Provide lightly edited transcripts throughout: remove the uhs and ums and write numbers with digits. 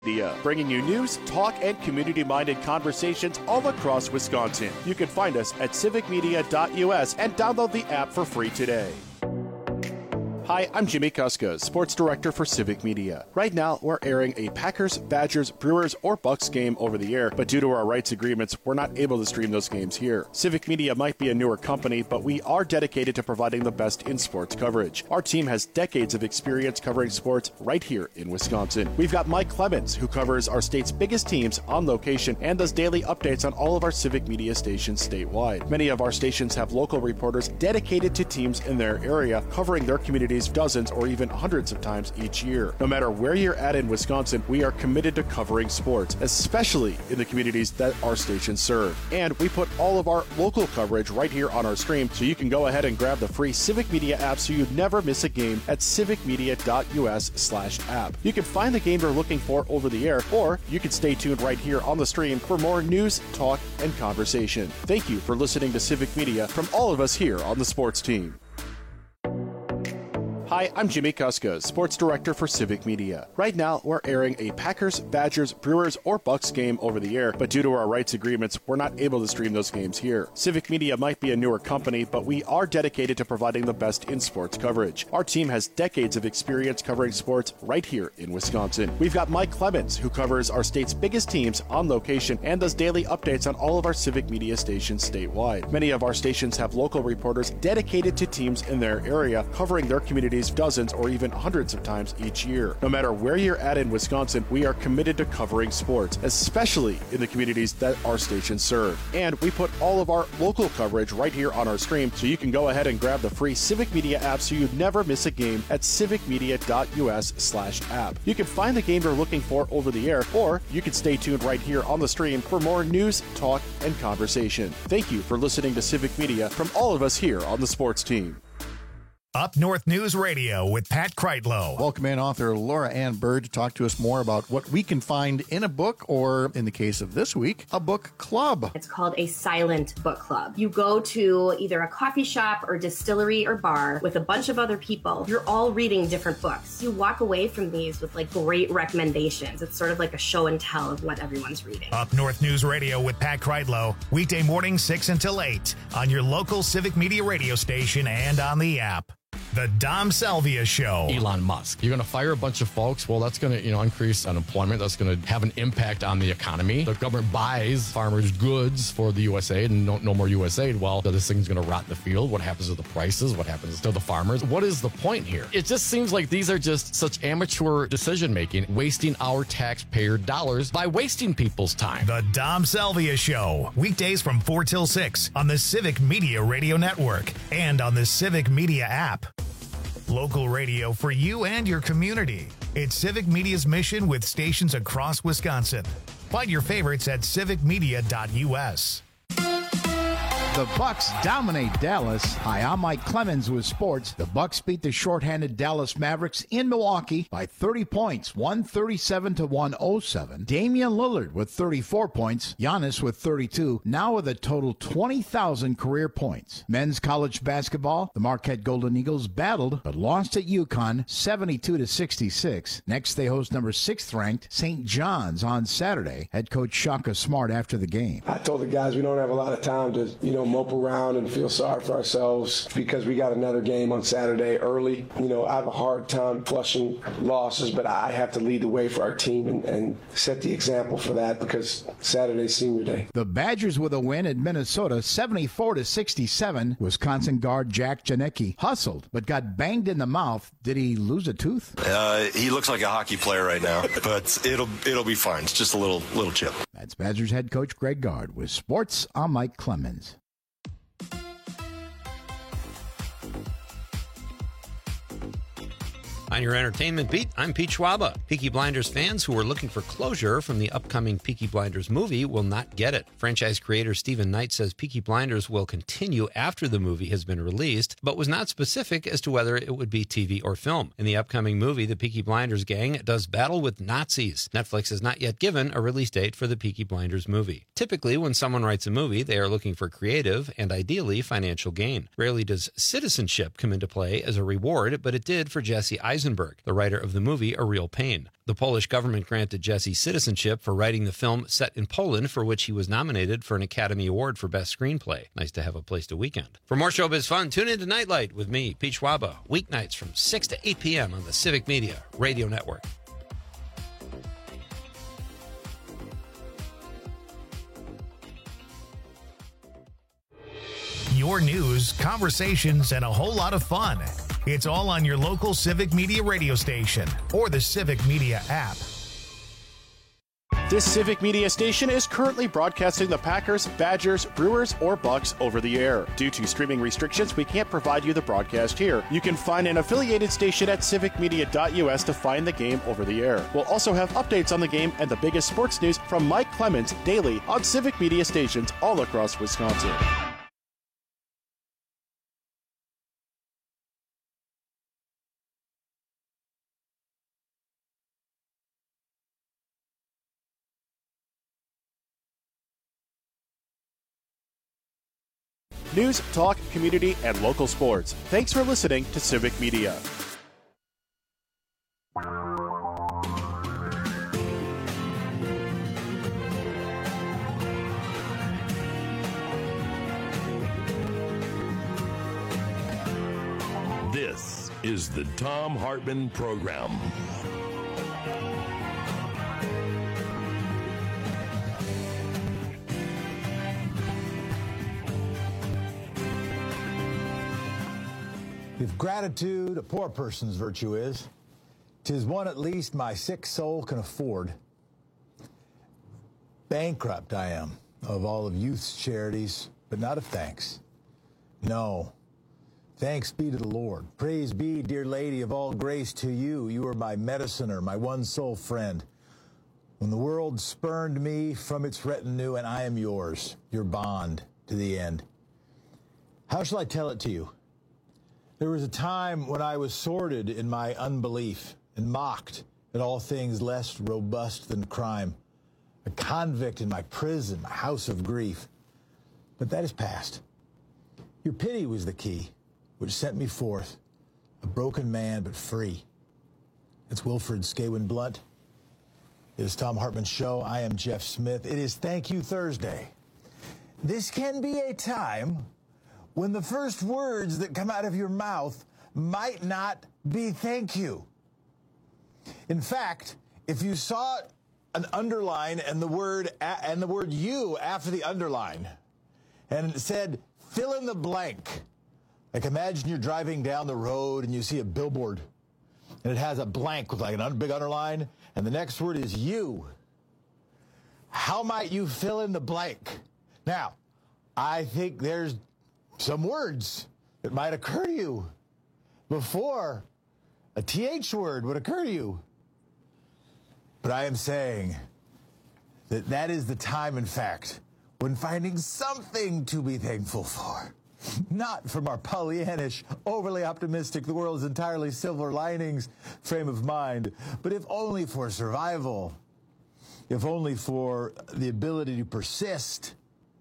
Media, bringing you news, talk, and community-minded conversations all across Wisconsin. You can find us at civicmedia.us and download the app for free today. Hi, I'm Jimmy Kuska, Sports Director for Civic Media. Right now, we're airing a Packers, Badgers, Brewers, or Bucks game over the air, but due to our rights agreements, we're not able to stream those games here. Civic Media might be a newer company, but we are dedicated to providing the best in sports coverage. Our team has decades of experience covering sports right here in Wisconsin. We've got Mike Clemens, who covers our state's biggest teams on location and does daily updates on all of our Civic Media stations statewide. Many of our stations have local reporters dedicated to teams in their area, covering their communities dozens or even hundreds of times each year. No matter where you're at in Wisconsin, we are committed to covering sports, especially in the communities that our stations serve. And we put all of our local coverage right here on our stream, so you can go ahead and grab the free Civic Media app so you never miss a game at civicmedia.us/app. You can find the game you're looking for over the air, or you can stay tuned right here on the stream for more news, talk, and conversation. Thank you for listening to Civic Media from all of us here on the sports team. Hi, I'm Jimmy Kuska, Sports Director for Civic Media. Right now, we're airing a Packers, Badgers, Brewers, or Bucks game over the air, but due to our rights agreements, we're not able to stream those games here. Civic Media might be a newer company, but we are dedicated to providing the best in sports coverage. Our team has decades of experience covering sports right here in Wisconsin. We've got Mike Clemens, who covers our state's biggest teams on location and does daily updates on all of our Civic Media stations statewide. Many of our stations have local reporters dedicated to teams in their area, covering their communities dozens or even hundreds of times each year. No matter where you're at in Wisconsin, we are committed to covering sports, especially in the communities that our stations serve. And we put all of our local coverage right here on our stream, so you can go ahead and grab the free Civic Media app so you never miss a game at civicmedia.us/app. You can find the game you're looking for over the air, or you can stay tuned right here on the stream for more news, talk, and conversation. Thank you for listening to Civic Media from all of us here on the sports team. Up North News Radio with Pat Kreitlow. Welcome in author Laura Ann Bird to talk to us more about what we can find in a book, or in the case of this week, a book club. It's called a silent book club. You go to either a coffee shop or distillery or bar with a bunch of other people. You're all reading different books. You walk away from these with great recommendations. It's sort of like a show and tell of what everyone's reading. Up North News Radio with Pat Kreitlow, weekday mornings 6 until 8 on your local Civic Media radio station and on the app. The Dom Salvia Show. Elon Musk. You're going to fire a bunch of folks. Well, that's going to, increase unemployment. That's going to have an impact on the economy. The government buys farmers' goods for the USAID and no more USAID. Well, this thing's going to rot in the field. What happens to the prices? What happens to the farmers? What is the point here? It just seems like these are just such amateur decision-making, wasting our taxpayer dollars by wasting people's time. The Dom Salvia Show. Weekdays from 4 till 6 on the Civic Media Radio Network and on the Civic Media app. Local radio for you and your community. It's Civic Media's mission with stations across Wisconsin. Find your favorites at civicmedia.us. The Bucks dominate Dallas. Hi, I'm Mike Clemens with sports. The Bucks beat the shorthanded Dallas Mavericks in Milwaukee by 30 points, 137-107. Damian Lillard with 34 points, Giannis with 32, now with a total 20,000 career points. Men's college basketball, the Marquette Golden Eagles battled but lost at UConn 72-66. Next, they host number 6th ranked St. John's on Saturday. Head coach Shaka Smart after the game. I told the guys we don't have a lot of time to, mope around and feel sorry for ourselves because we got another game on Saturday early. I have a hard time flushing losses, but I have to lead the way for our team and set the example for that because Saturday's senior day. The Badgers with a win at Minnesota 74-67. Wisconsin guard Jack Janicki hustled but got banged in the mouth. Did he lose a tooth? He looks like a hockey player right now, but it'll be fine. It's just a little chip. That's Badgers head coach Greg Gard with sports. I'm Mike Clemens. On your entertainment beat, I'm Pete Schwaba. Peaky Blinders fans who are looking for closure from the upcoming Peaky Blinders movie will not get it. Franchise creator Stephen Knight says Peaky Blinders will continue after the movie has been released, but was not specific as to whether it would be TV or film. In the upcoming movie, the Peaky Blinders gang does battle with Nazis. Netflix has not yet given a release date for the Peaky Blinders movie. Typically, when someone writes a movie, they are looking for creative and ideally financial gain. Rarely does citizenship come into play as a reward, but it did for Jesse Eisenberg Eisenberg, the writer of the movie A Real Pain. The Polish government granted Jesse citizenship for writing the film set in Poland, for which he was nominated for an Academy Award for Best Screenplay. Nice to have a place to weekend. For more showbiz fun, tune in to Nightlight with me, Pete Schwaba, weeknights from 6 to 8 p.m. on the Civic Media Radio Network. Your news, conversations, and a whole lot of fun. It's all on your local Civic Media radio station or the Civic Media app. This Civic Media station is currently broadcasting the Packers, Badgers, Brewers, or Bucks over the air. Due to streaming restrictions, we can't provide you the broadcast here. You can find an affiliated station at civicmedia.us to find the game over the air. We'll also have updates on the game and the biggest sports news from Mike Clemens daily on Civic Media stations all across Wisconsin. News, talk, community, and local sports. Thanks for listening to Civic Media. This is the Thom Hartmann Program. If gratitude a poor person's virtue is, 'tis one at least my sick soul can afford. Bankrupt I am of all of youth's charities, but not of thanks. No, thanks be to the Lord. Praise be, dear lady, of all grace to you. You are my mediciner, my one sole friend. When the world spurned me from its retinue, and I am yours, your bond to the end. How shall I tell it to you? There was a time when I was sordid in my unbelief and mocked at all things less robust than crime. A convict in my prison, my house of grief. But that is past. Your pity was the key, which sent me forth, a broken man but free. It's Wilfred Scawen Blunt. It is Thom Hartmann's show. I am Jeff Smith. It is Thank You Thursday. This can be a time when the first words that come out of your mouth might not be thank you. In fact, if you saw an underline and the word you after the underline, and it said fill in the blank, like imagine you're driving down the road and you see a billboard and it has a blank with like a big underline, and the next word is you. How might you fill in the blank? Now, I think there's some words that might occur to you before a TH word would occur to you. But I am saying that that is the time, in fact, when finding something to be thankful for. Not from our Pollyannish, overly optimistic, the world is entirely silver linings frame of mind, but if only for survival, if only for the ability to persist,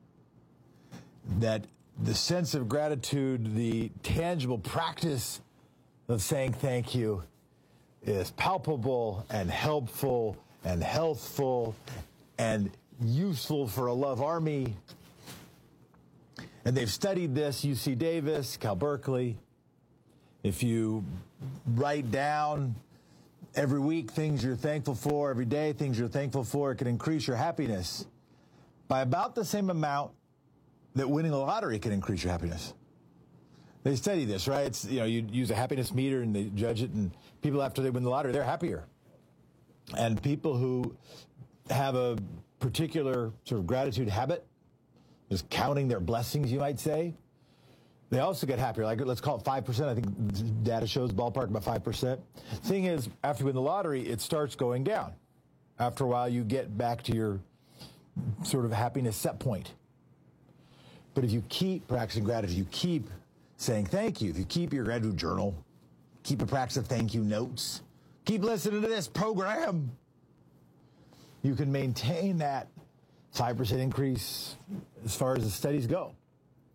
that the sense of gratitude, the tangible practice of saying thank you is palpable and helpful and healthful and useful for a love army. And they've studied this, UC Davis, Cal Berkeley. If you write down every week things you're thankful for, every day things you're thankful for, it can increase your happiness by about the same amount that winning the lottery can increase your happiness. They study this, right? It's, you use a happiness meter and they judge it, and people after they win the lottery, they're happier. And people who have a particular sort of gratitude habit, just counting their blessings, you might say, they also get happier. Like, let's call it 5%. I think data shows ballpark about 5%. Thing is, after you win the lottery, it starts going down. After a while, you get back to your sort of happiness set point. But if you keep practicing gratitude, you keep saying thank you, if you keep your gratitude journal, keep a practice of thank you notes, keep listening to this program, you can maintain that 5% increase as far as the studies go.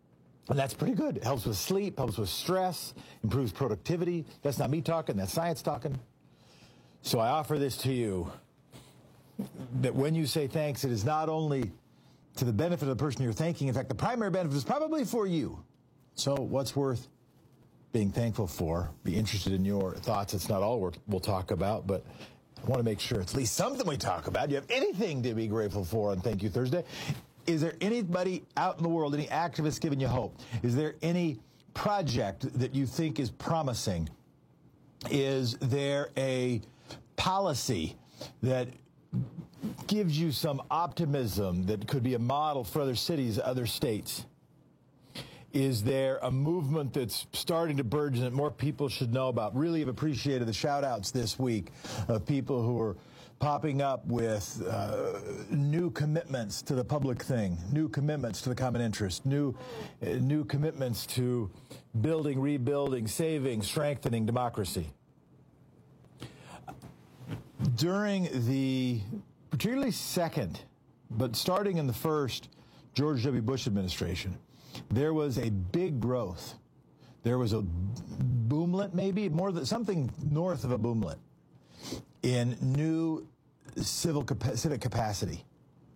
And that's pretty good. It helps with sleep, helps with stress, improves productivity. That's not me talking, that's science talking. So I offer this to you, that when you say thanks, it is not only to the benefit of the person you're thanking. In fact, the primary benefit is probably for you. So what's worth being thankful for? Be interested in your thoughts. It's not all we'll talk about, but I want to make sure it's at least something we talk about. Do you have anything to be grateful for on Thank You Thursday? Is there anybody out in the world, any activist giving you hope? Is there any project that you think is promising? Is there a policy that gives you some optimism that could be a model for other cities, other states? Is there a movement that's starting to burgeon that more people should know about? Really have appreciated the shout-outs this week of people who are popping up with new commitments to the public thing, new commitments to the common interest, new commitments to building, rebuilding, saving, strengthening democracy. During the particularly second, but starting in the first George W. Bush administration, there was a big growth. There was a boomlet, maybe more than something north of a boomlet, in new civic capacity.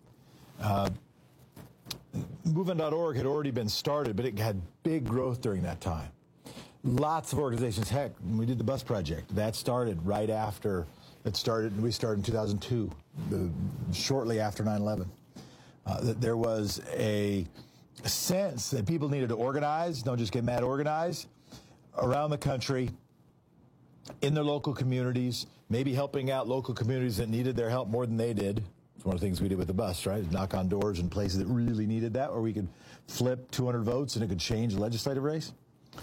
Movement.org had already been started, but it had big growth during that time. Lots of organizations. Heck, we did the Bus Project. That started right after it started, and we started in 2002, shortly after 9/11. There was a sense that people needed to organize, don't just get mad, organize around the country, in their local communities, maybe helping out local communities that needed their help more than they did. It's one of the things we did with the bus, right? Knock on doors in places that really needed that, or we could flip 200 votes and it could change the legislative race.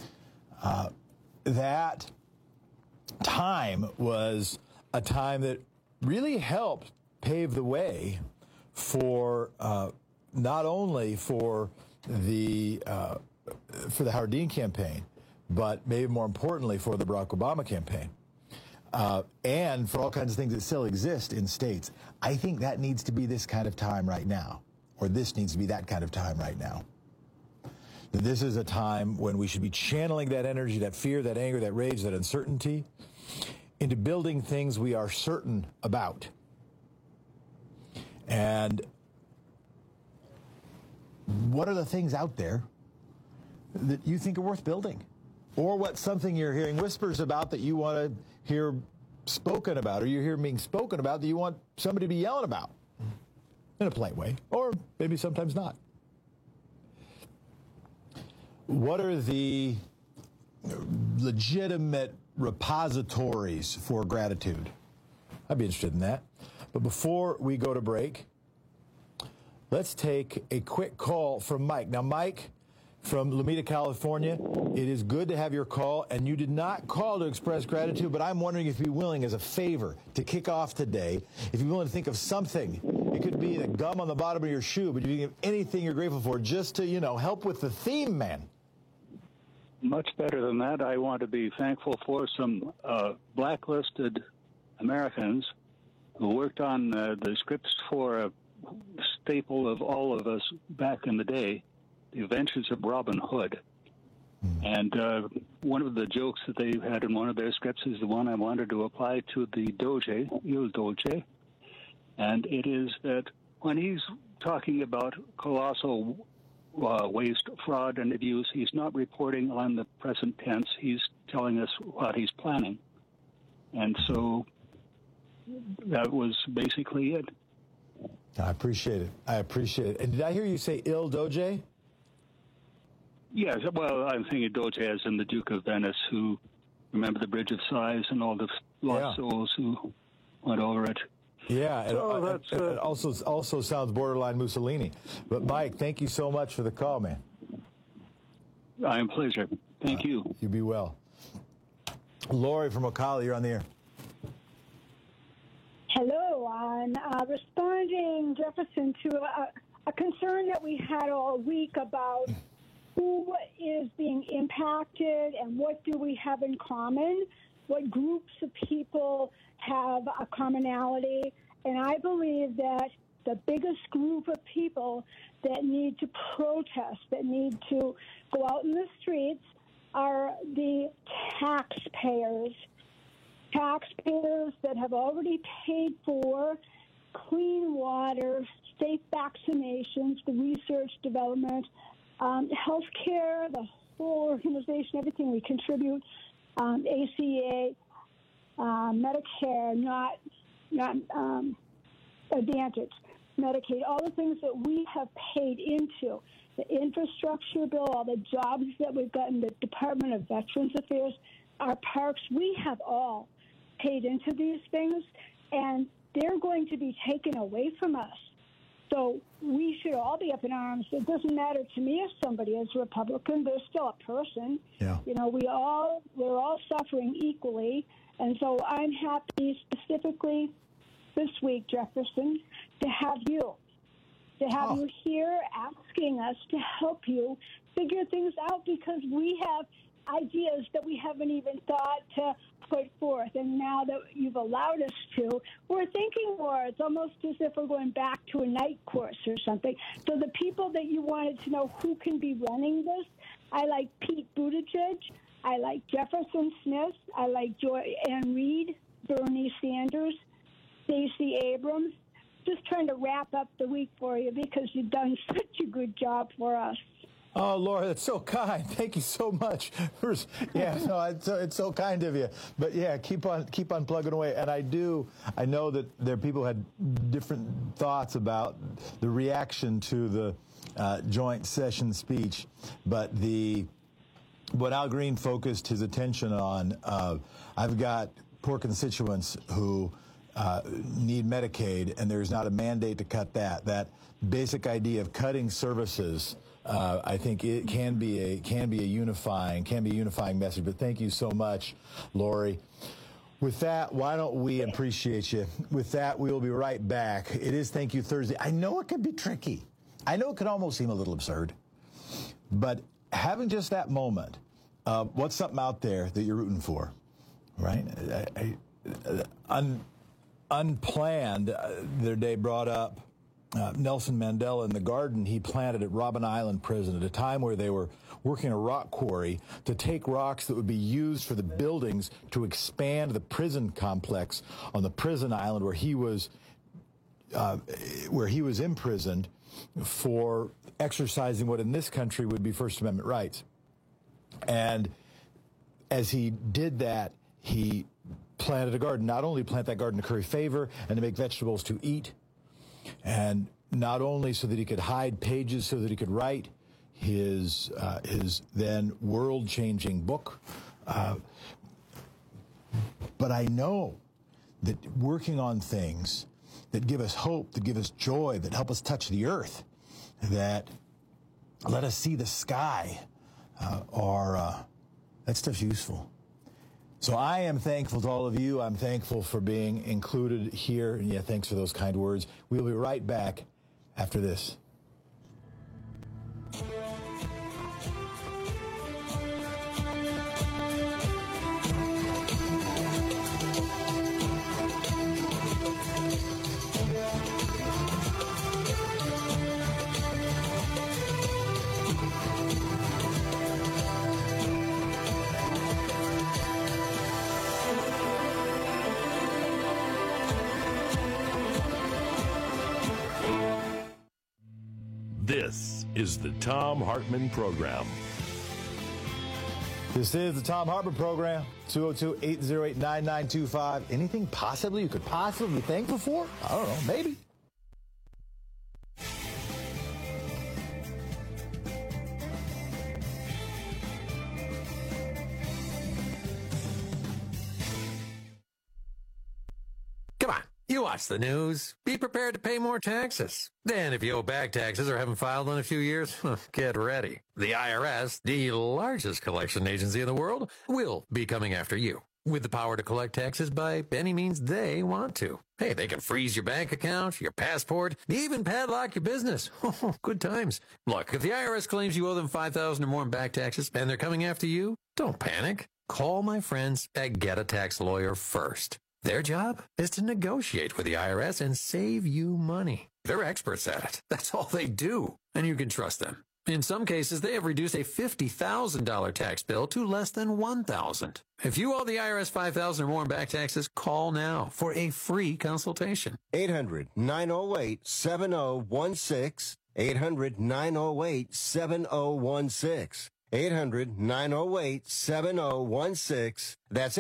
That time was a time that really helped pave the way for not only for the Howard Dean campaign, but maybe more importantly for the Barack Obama campaign, and for all kinds of things that still exist in states. I think that needs to be this kind of time right now, or this needs to be that kind of time right now. This is a time when we should be channeling that energy, that fear, that anger, that rage, that uncertainty into building things we are certain about. And what are the things out there that you think are worth building? Or what's something you're hearing whispers about that you want to hear spoken about, or you hear being spoken about that you want somebody to be yelling about in a polite way, or maybe sometimes not. What are the legitimate repositories for gratitude? I'd be interested in that. But before we go to break, let's take a quick call from Mike. Now, Mike from Lomita, California, it is good to have your call, and you did not call to express gratitude, but I'm wondering if you'd be willing, as a favor, to kick off today, if you're willing to think of something. It could be the gum on the bottom of your shoe, but you can give anything you're grateful for just to, help with the theme, man. Much better than that. I want to be thankful for some blacklisted Americans who worked on the scripts for a staple of all of us back in the day, The Adventures of Robin Hood. And one of the jokes that they had in one of their scripts is the one I wanted to apply to the Doge, Il Doge. And it is that when he's talking about colossal waste, fraud, and abuse, he's not reporting on the present tense. He's telling us what he's planning. And so that was basically it. I appreciate it. And did I hear you say Il Doge? Yes, well, I'm thinking Doge as in the Duke of Venice, who, remember the Bridge of Sighs and all the lost souls who went over it. Yeah, so it also sounds borderline Mussolini. But, Mike, thank you so much for the call, man. My pleasure. Thank you. You be well. Lori from Ocala, you're on the air. Hello. I'm responding, Jefferson, to a concern that we had all week about who is being impacted and what do we have in common, what groups of people have a commonality. And I believe that the biggest group of people that need to protest, that need to go out in the streets, are the taxpayers. Taxpayers that have already paid for clean water, safe vaccinations, the research development, health care, the whole organization, everything we contribute, ACA, Medicare, not Advantage, Medicaid, all the things that we have paid into, the infrastructure bill, all the jobs that we've got in the Department of Veterans Affairs, our parks, we have all paid into these things, and they're going to be taken away from us. So we should all be up in arms. It doesn't matter to me if somebody is Republican. They're still a person. Yeah. You know, we're all suffering equally. And so I'm happy specifically this week, Jefferson, to have you here asking us to help you figure things out, because we have ideas that we haven't even thought to put forth. And now that you've allowed us to, we're thinking more. It's almost as if we're going back to a night course or something. So the people that you wanted to know who can be running this, I like Pete Buttigieg. I like Jefferson Smith. I like Joy Ann Reid, Bernie Sanders, Stacey Abrams. Just trying to wrap up the week for you because you've done such a good job for us. Oh, Laura, that's so kind. Thank you so much. It's so kind of you. But yeah, keep on plugging away. And I know that there are people who had different thoughts about the reaction to the joint session speech. But what Al Green focused his attention on, I've got poor constituents who need Medicaid, and there's not a mandate to cut that. That basic idea of cutting services, I think it can be a unifying message. But thank you so much, Lori. With that, why don't we appreciate you? With that, we will be right back. It is Thank You Thursday. I know it can be tricky. I know it can almost seem a little absurd. But having just that moment, what's something out there that you're rooting for, right? Unplanned, their day brought up Nelson Mandela in the garden he planted at Robben Island Prison at a time where they were working a rock quarry to take rocks that would be used for the buildings to expand the prison complex on the prison island where he was imprisoned for exercising what in this country would be First Amendment rights. And as he did that, he planted a garden. Not only plant that garden to curry favor and to make vegetables to eat, and not only so that he could hide pages so that he could write his then world-changing book, but I know that working on things that give us hope, that give us joy, that help us touch the earth, that let us see the sky, that stuff's useful. So I am thankful to all of you. I'm thankful for being included here. And yeah, thanks for those kind words. We'll be right back after this. This is the Thom Hartmann Program. This is the Thom Hartmann Program, 202-808-9925. Anything possibly you could possibly be thankful for? I don't know, maybe. Come on, you watch the news. Be prepared to pay more taxes. Then if you owe back taxes or haven't filed in a few years, get ready. The IRS, the largest collection agency in the world, will be coming after you with the power to collect taxes by any means they want to. Hey, they can freeze your bank account, your passport, even padlock your business. Good times. Look, if the IRS claims you owe them $5,000 or more in back taxes and they're coming after you, don't panic. Call my friends at Get a Tax Lawyer first. Their job is to negotiate with the IRS and save you money. They're experts at it. That's all they do, and you can trust them. In some cases, they have reduced a $50,000 tax bill to less than $1,000. If you owe the IRS $5,000 or more in back taxes, call now for a free consultation. 800-908-7016. 800-908-7016. 800-908-7016. That's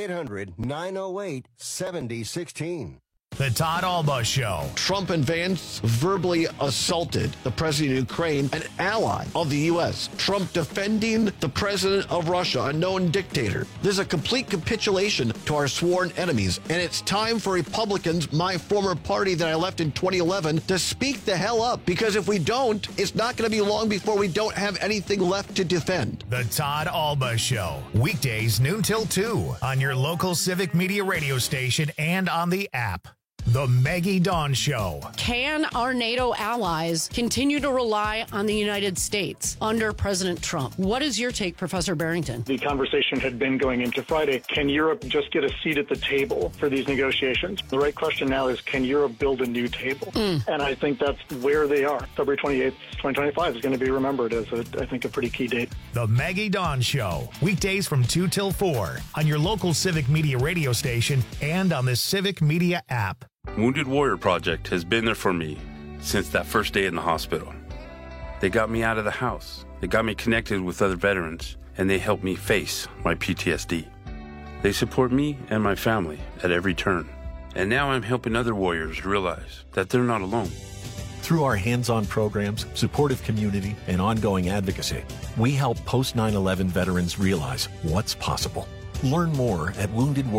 800-908-7016. The Todd Alba Show. Trump and Vance verbally assaulted the president of Ukraine, an ally of the U.S. Trump defending the president of Russia, a known dictator. This is a complete capitulation to our sworn enemies. And it's time for Republicans, my former party that I left in 2011, to speak the hell up. Because if we don't, it's not going to be long before we don't have anything left to defend. The Todd Alba Show. Weekdays noon till 2 on your local Civic Media radio station and on the app. The Maggie Dawn Show. Can our NATO allies continue to rely on the United States under President Trump? What is your take, Professor Barrington? The conversation had been going into Friday. Can Europe just get a seat at the table for these negotiations? The right question now is, can Europe build a new table? And I think that's where they are. February 28th, 2025 is going to be remembered as, I think, a pretty key date. The Maggie Dawn Show. Weekdays from 2 till 4 on your local Civic Media radio station and on the Civic Media app. Wounded Warrior Project has been there for me since that first day in the hospital. They got me out of the house. They got me connected with other veterans, and they helped me face my PTSD. They support me and my family at every turn. And now I'm helping other warriors realize that they're not alone. Through our hands-on programs, supportive community, and ongoing advocacy, we help post-9/11 veterans realize what's possible. Learn more at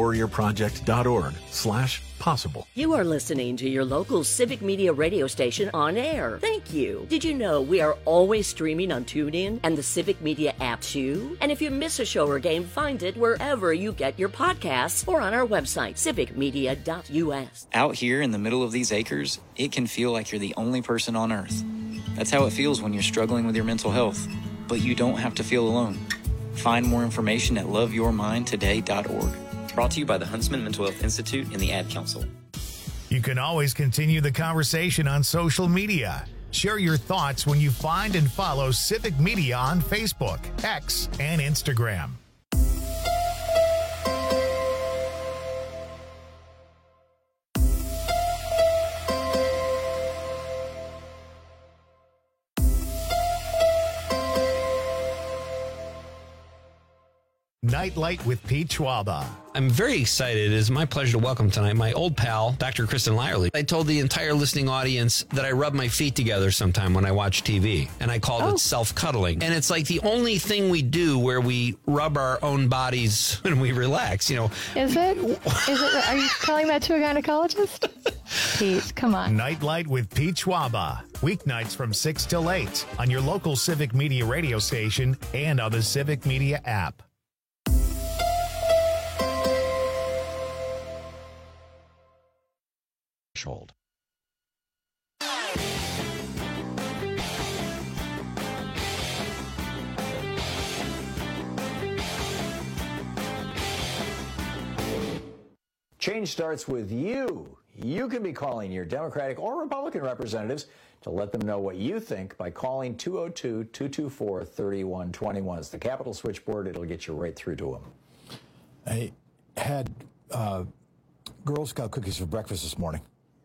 woundedwarriorproject.org/possible. You are listening to your local Civic Media radio station on air. Thank you. Did you know we are always streaming on TuneIn and the Civic Media app too? And if you miss a show or game, find it wherever you get your podcasts or on our website, civicmedia.us. Out here in the middle of these acres, it can feel like you're the only person on earth. That's how it feels when you're struggling with your mental health. But you don't have to feel alone. Find more information at loveyourmindtoday.org. Brought to you by the Huntsman Mental Health Institute and the Ad Council. You can always continue the conversation on social media. Share your thoughts when you find and follow Civic Media on Facebook, X, and Instagram. Nightlight with Pete Schwaba. I'm very excited. It is my pleasure to welcome tonight my old pal, Dr. Kristen Lyerly. I told the entire listening audience that I rub my feet together sometime when I watch TV, and I called it self-cuddling. And it's like the only thing we do where we rub our own bodies when we relax, you know. Is it? Are you telling that to a gynecologist? Pete, come on. Nightlight with Pete Schwaba. Weeknights from 6 till 8 on your local Civic Media radio station and on the Civic Media app. Threshold. Change starts with you. You can be calling your Democratic or Republican representatives to let them know what you think by calling 202-224-3121. It's the Capitol switchboard. It'll get you right through to them. I had Girl Scout cookies for breakfast this morning.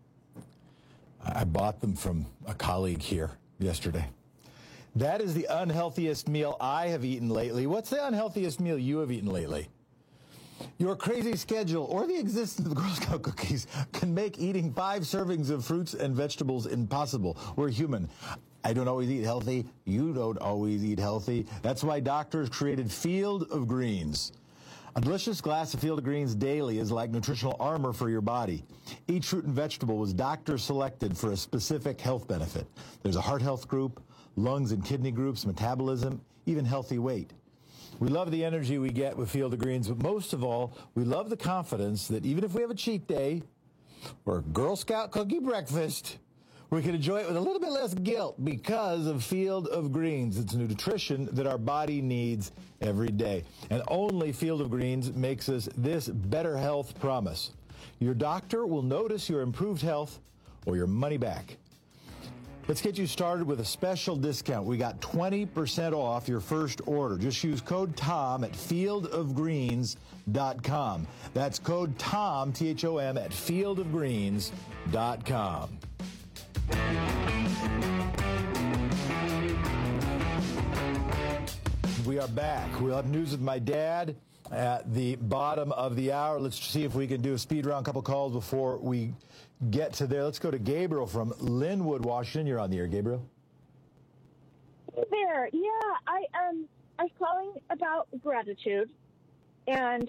I bought them from a colleague here yesterday. That is the unhealthiest meal I have eaten lately. What's the unhealthiest meal you have eaten lately? Your crazy schedule or the existence of Girl Scout cookies can make eating 5 servings of fruits and vegetables impossible. We're human. I don't always eat healthy. You don't always eat healthy. That's why doctors created Field of Greens. A delicious glass of Field of Greens daily is like nutritional armor for your body. Each fruit and vegetable was doctor selected for a specific health benefit. There's a heart health group, lungs and kidney groups, metabolism, even healthy weight. We love the energy we get with Field of Greens, but most of all, we love the confidence that even if we have a cheat day or a Girl Scout cookie breakfast, we can enjoy it with a little bit less guilt because of Field of Greens. It's nutrition that our body needs every day. And only Field of Greens makes us this better health promise. Your doctor will notice your improved health or your money back. Let's get you started with a special discount. We got 20% off your first order. Just use code TOM at fieldofgreens.com. That's code TOM, T-H-O-M, at fieldofgreens.com. We are back. We'll have news with my dad at the bottom of the hour. Let's see if we can do a speed round, couple calls before we get to there. Let's go to Gabriel from Linwood, Washington. You're on the air, Gabriel. Hey there. Yeah, I was calling about gratitude, and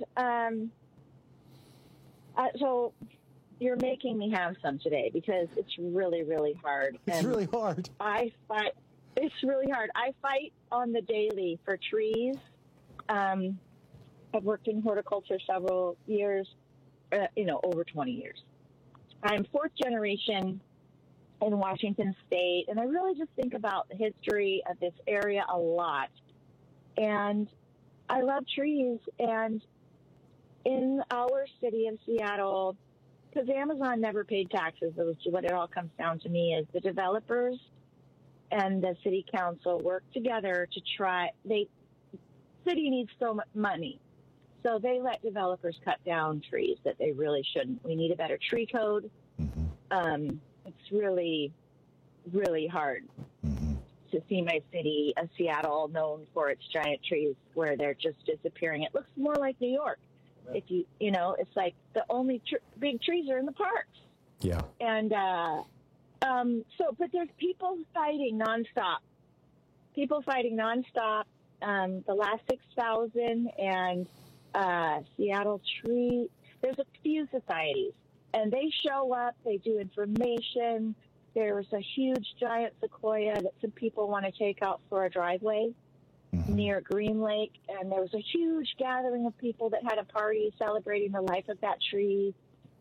so you're making me have some today because it's really, really hard. It's really hard. It's really hard. I fight on the daily for trees. I've worked in horticulture several years, over 20 years. I'm fourth generation in Washington State, and I really just think about the history of this area a lot. And I love trees, and in our city of Seattle, because Amazon never paid taxes, what it all comes down to me is the developers and the city council work together to city needs so much money. So they let developers cut down trees that they really shouldn't. We need a better tree code. It's really, really hard to see my city of Seattle known for its giant trees where they're just disappearing. It looks more like New York. If it's like the only big trees are in the parks. Yeah. And but there's people fighting nonstop. The last 6,000 and Seattle Tree. There's a few societies, and they show up. They do information. There's a huge giant sequoia that some people want to take out for a driveway near Green Lake, and there was a huge gathering of people that had a party celebrating the life of that tree.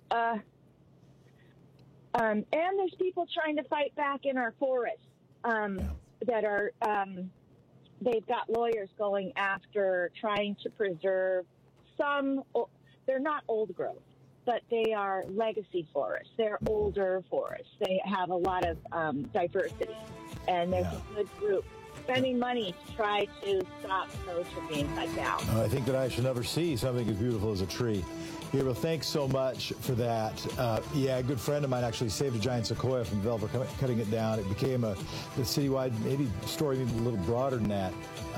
And there's people trying to fight back in our forests that are, they've got lawyers going after trying to preserve some, they're not old growth, but they are legacy forests. They're older forests. They have a lot of diversity. And there's a good group spending money to try to stop those from being cut down. I think that I should never see something as beautiful as a tree. Gabriel, thanks so much for that. A good friend of mine actually saved a giant sequoia from a developer cutting it down. It became a citywide story, maybe a little broader than that.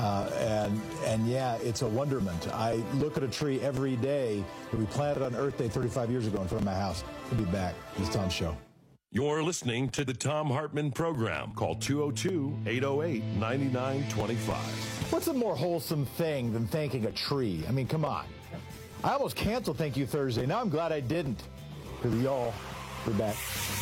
It's a wonderment. I look at a tree every day that we planted on Earth Day 35 years ago in front of my house. We'll be back. It's Tom Show. You're listening to the Tom Hartman Program. Call 202-808-9925. What's a more wholesome thing than thanking a tree? I mean, come on. I almost canceled Thank You Thursday. Now I'm glad I didn't. Because y'all, we're back.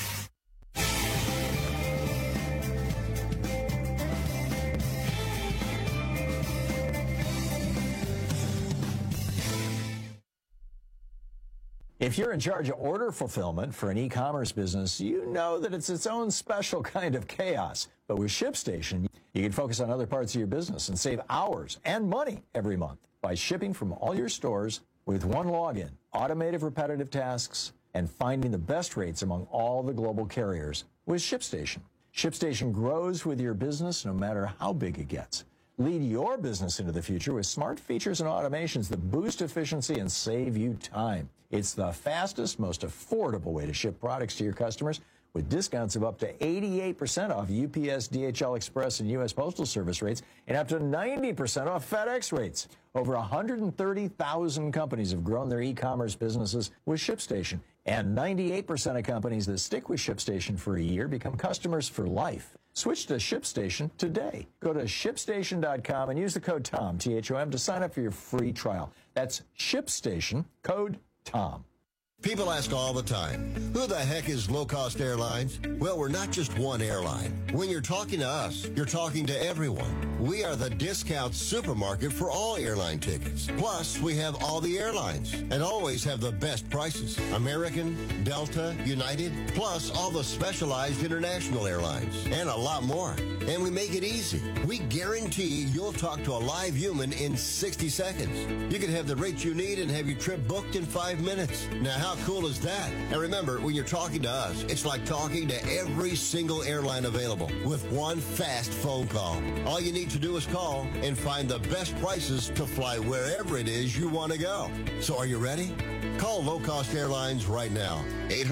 If you're in charge of order fulfillment for an e-commerce business, you know that it's its own special kind of chaos. But with ShipStation, you can focus on other parts of your business and save hours and money every month by shipping from all your stores with one login, automated repetitive tasks, and finding the best rates among all the global carriers with ShipStation. ShipStation grows with your business no matter how big it gets. Lead your business into the future with smart features and automations that boost efficiency and save you time. It's the fastest, most affordable way to ship products to your customers with discounts of up to 88% off UPS, DHL Express, and U.S. Postal Service rates and up to 90% off FedEx rates. Over 130,000 companies have grown their e-commerce businesses with ShipStation, and 98% of companies that stick with ShipStation for a year become customers for life. Switch to ShipStation today. Go to ShipStation.com and use the code TOM, T-H-O-M, to sign up for your free trial. That's ShipStation, code TOM. People ask all the time, who the heck is Low Cost Airlines? Well, we're not just one airline. When you're talking to us, you're talking to everyone. We are the discount supermarket for all airline tickets. Plus, we have all the airlines and always have the best prices. American, Delta, United, plus all the specialized international airlines and a lot more. And we make it easy. We guarantee you'll talk to a live human in 60 seconds. You can have the rates you need and have your trip booked in 5 minutes. Now, how How cool is that? And remember, when you're talking to us, it's like talking to every single airline available with one fast phone call. All you need to do is call and find the best prices to fly wherever it is you want to go. So are you ready? Call Low Cost Airlines right now.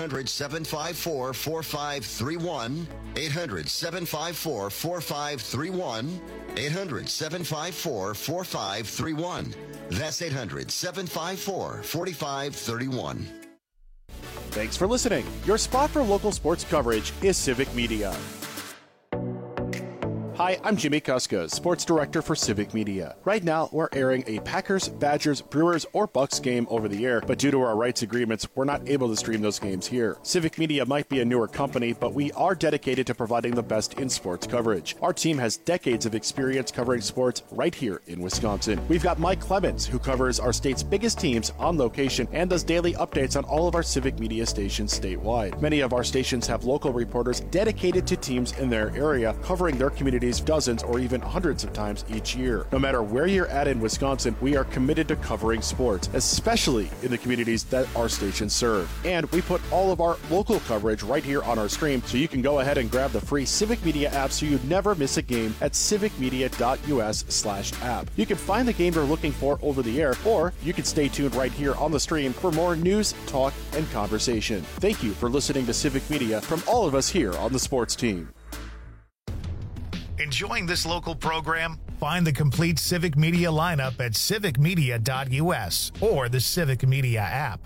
800-754-4531. 800-754-4531. 800-754-4531. That's 800-754-4531. Thanks for listening. Your spot for local sports coverage is Civic Media. Hi, I'm Jimmy Kuska, Sports Director for Civic Media. Right now, we're airing a Packers, Badgers, Brewers, or Bucks game over the air, but due to our rights agreements, we're not able to stream those games here. Civic Media might be a newer company, but we are dedicated to providing the best in sports coverage. Our team has decades of experience covering sports right here in Wisconsin. We've got Mike Clemens, who covers our state's biggest teams on location and does daily updates on all of our Civic Media stations statewide. Many of our stations have local reporters dedicated to teams in their area, covering their communities dozens or even hundreds of times each year. No matter where you're at in Wisconsin, we are committed to covering sports, especially in the communities that our stations serve. And we put all of our local coverage right here on our stream, so you can go ahead and grab the free Civic Media app so you never miss a game at civicmedia.us/app. You can find the game you're looking for over the air, or you can stay tuned right here on the stream for more news, talk, and conversation. Thank you for listening to Civic Media from all of us here on the sports team. Enjoying this local program? Find the complete Civic Media lineup at civicmedia.us or the Civic Media app.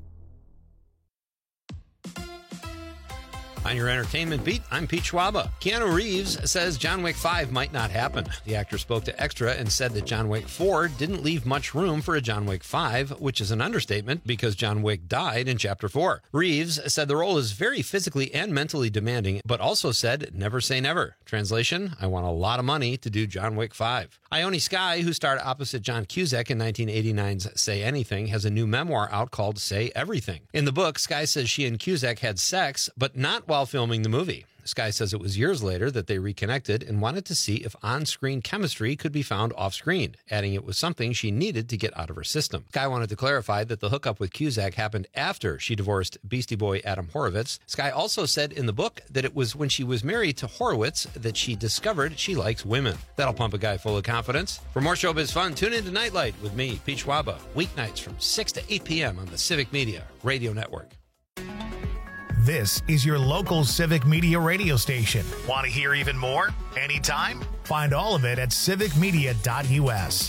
On your entertainment beat, I'm Pete Schwaba. Keanu Reeves says John Wick 5 might not happen. The actor spoke to Extra and said that John Wick 4 didn't leave much room for a John Wick 5, which is an understatement because John Wick died in Chapter 4. Reeves said the role is very physically and mentally demanding, but also said, never say never. Translation, I want a lot of money to do John Wick 5. Ione Skye, who starred opposite John Cusack in 1989's Say Anything, has a new memoir out called Say Everything. In the book, Skye says she and Cusack had sex, but not while filming the movie. Skye says it was years later that they reconnected and wanted to see if on-screen chemistry could be found off-screen, adding it was something she needed to get out of her system. Skye wanted to clarify that the hookup with Cusack happened after she divorced Beastie Boy Adam Horovitz. Skye also said in the book that it was when she was married to Horowitz that she discovered she likes women. That'll pump a guy full of confidence. For more showbiz fun, tune into Nightlight with me, Pete Schwaba, weeknights from 6 to 8 p.m. on the Civic Media Radio Network. This is your local Civic Media radio station. Want to hear even more? Anytime? Find all of it at civicmedia.us.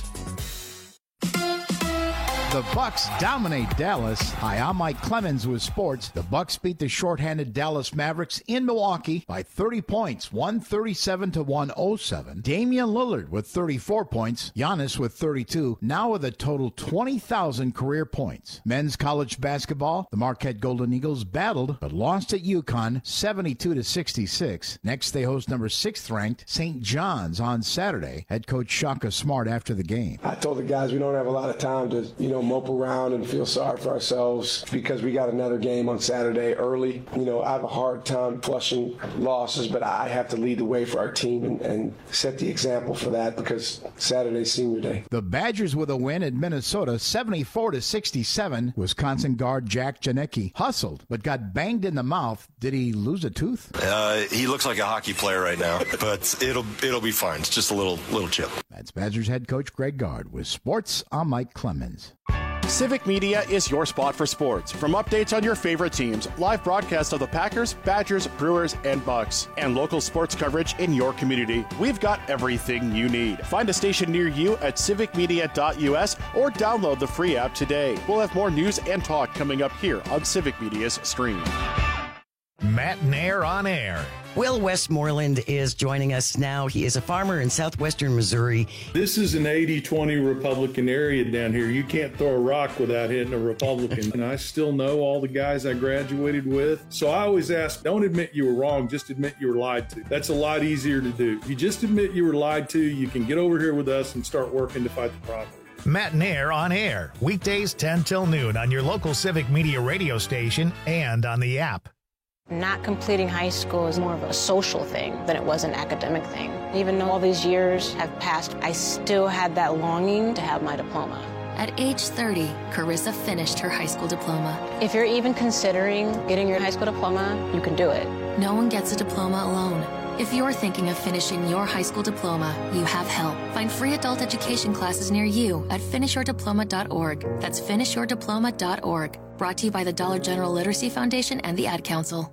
The Bucks dominate Dallas. Hi, I'm Mike Clemens with sports. The Bucks beat the shorthanded Dallas Mavericks in Milwaukee by 30 points, 137-107. Damian Lillard with 34 points. Giannis with 32, now with a total 20,000 career points. Men's college basketball, the Marquette Golden Eagles battled but lost at UConn 72-66. Next, they host number 6th ranked St. John's on Saturday. Head coach Shaka Smart after the game. I told the guys we don't have a lot of time to, mope around and feel sorry for ourselves because we got another game on Saturday early. I have a hard time flushing losses, but I have to lead the way for our team and set the example for that because Saturday's senior day. The Badgers with a win at Minnesota 74-67. Wisconsin guard Jack Janicki hustled but got banged in the mouth. Did he lose a tooth? He looks like a hockey player right now, but it'll be fine. It's just a little chip. That's Badgers head coach Greg Gard with sports. I'm Mike Clemens. Civic Media is your spot for sports. From updates on your favorite teams, live broadcast of the Packers, Badgers, Brewers, and Bucks, and local sports coverage in your community, we've got everything you need. Find a station near you at civicmedia.us or download the free app today. We'll have more news and talk coming up here on Civic Media's stream. Matt Nair on air. Will Westmoreland is joining us now. He is a farmer in southwestern Missouri. This is an 80-20 Republican area down here. You can't throw a rock without hitting a Republican. And I still know all the guys I graduated with. So I always ask, don't admit you were wrong, just admit you were lied to. That's a lot easier to do. If you just admit you were lied to, you can get over here with us and start working to fight the problem. Matt Nair on air. Weekdays 10 till noon on your local Civic Media radio station and on the app. Not completing high school is more of a social thing than it was an academic thing. Even though all these years have passed, I still had that longing to have my diploma. At age 30, Carissa finished her high school diploma. If you're even considering getting your high school diploma, you can do it. No one gets a diploma alone. If you're thinking of finishing your high school diploma, you have help. Find free adult education classes near you at finishyourdiploma.org. That's finishyourdiploma.org. Brought to you by the Dollar General Literacy Foundation and the Ad Council.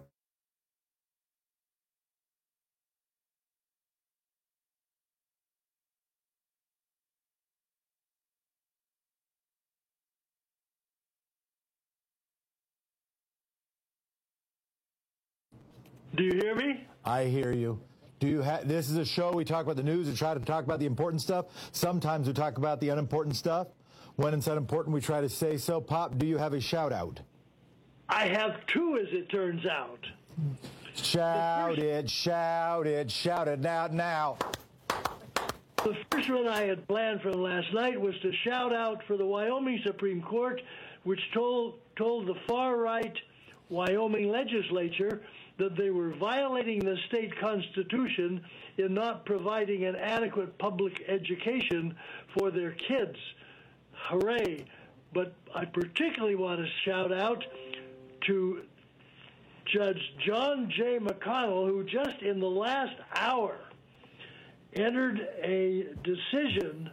Do you hear me? I hear you. This is a show we talk about the news and try to talk about the important stuff. Sometimes we talk about the unimportant stuff. When it's unimportant, we try to say so. Pop, do you have a shout-out? I have two, as it turns out. Shout it out now. The first one I had planned from last night was to shout out for the Wyoming Supreme Court, which told the far-right Wyoming legislature that they were violating the state constitution in not providing an adequate public education for their kids. Hooray. But I particularly want to shout out to Judge John J. McConnell, who just in the last hour entered a decision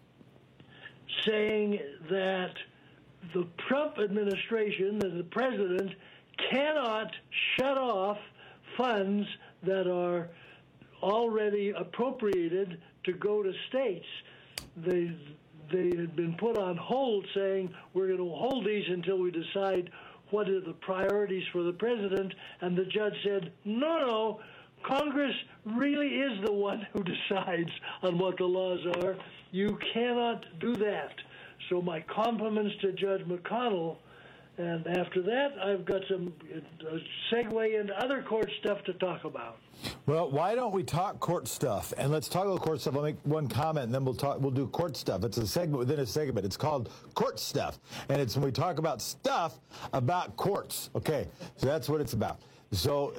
saying that the Trump administration, that the president, cannot shut off funds that are already appropriated to go to states. They had been put on hold, saying we're going to hold these until we decide what are the priorities for the president, and the judge said, no, Congress really is the one who decides on what the laws are. You cannot do that. So my compliments to Judge McConnell. And after that, I've got some segue into other court stuff to talk about. Well, why don't we talk court stuff? And let's talk about court stuff. I'll make one comment, and then we'll do court stuff. It's a segment within a segment. It's called court stuff. And it's when we talk about stuff about courts. Okay, so that's what it's about. So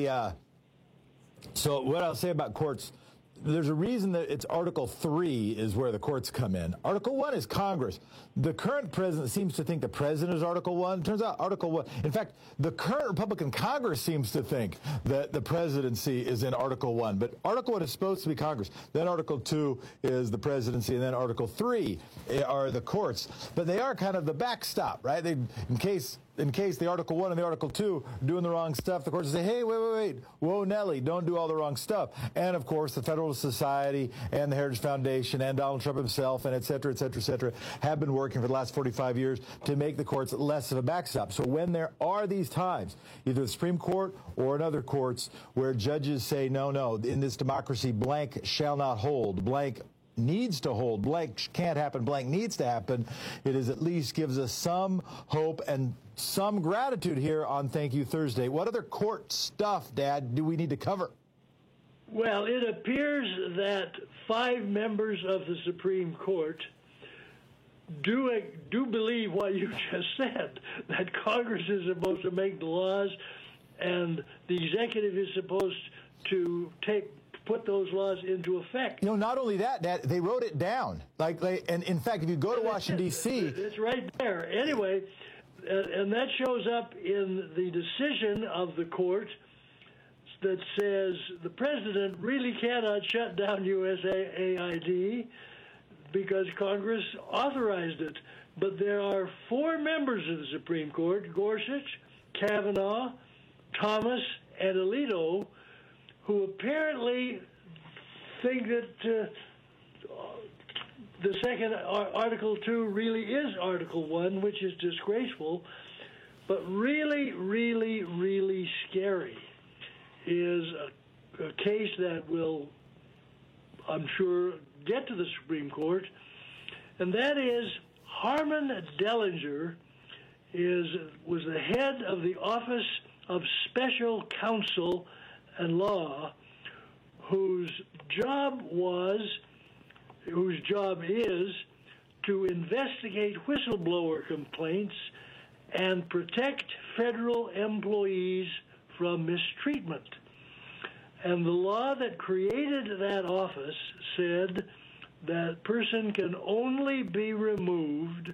so what I'll say about courts, there's a reason that it's Article 3 is where the courts come in. Article 1 is Congress. The current president seems to think the president is Article 1. Turns out Article 1, in fact, the current Republican Congress seems to think that the presidency is in Article 1. But Article 1 is supposed to be Congress. Then Article 2 is the presidency. And then Article 3 are the courts. But they are kind of the backstop, right? In case the Article 1 and the Article 2 are doing the wrong stuff, the courts say, hey, wait, whoa, Nelly, don't do all the wrong stuff. And, of course, the Federalist Society and the Heritage Foundation and Donald Trump himself and et cetera, have been working for the last 45 years to make the courts less of a backstop. So when there are these times, either the Supreme Court or in other courts, where judges say, no, in this democracy, blank shall not hold, blank needs to hold, blank can't happen, blank needs to happen, it is at least gives us some hope and some gratitude here on Thank You Thursday. What other court stuff, Dad, do we need to cover? Well, it appears that 5 members of the Supreme Court do believe what you just said, that Congress is supposed to make the laws and the executive is supposed to put those laws into effect. Not only that, Dad, they wrote it down. And in fact, if you go to Washington, D.C. It's right there. Anyway, and that shows up in the decision of the court that says the president really cannot shut down USAID because Congress authorized it. But there are 4 members of the Supreme Court, Gorsuch, Kavanaugh, Thomas, and Alito, who apparently think that the second Article 2 really is Article 1, which is disgraceful. But really, really, really scary is a case that will, I'm sure, get to the Supreme Court, and that is Harmon Dellinger was the head of the Office of Special Counsel and Law, whose job is to investigate whistleblower complaints and protect federal employees from mistreatment. And the law that created that office said that person can only be removed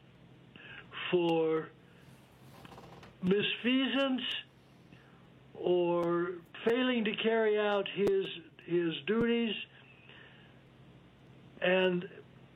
for misfeasance or failing to carry out his duties, and